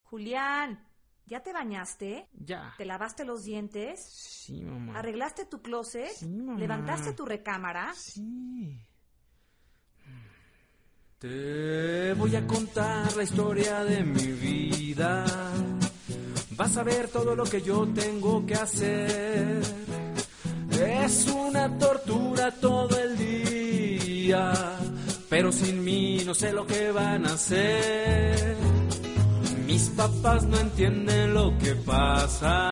Julián, ¿ya te bañaste? Ya. ¿Te lavaste los dientes? Sí, mamá. ¿Arreglaste tu closet? Sí, mamá. ¿Levantaste tu recámara? Sí. Te voy a contar la historia de mi vida. Vas a ver todo lo que yo tengo que hacer. Es una tortura todo el día, pero sin mí no sé lo que van a hacer. Mis papás no entienden lo que pasa.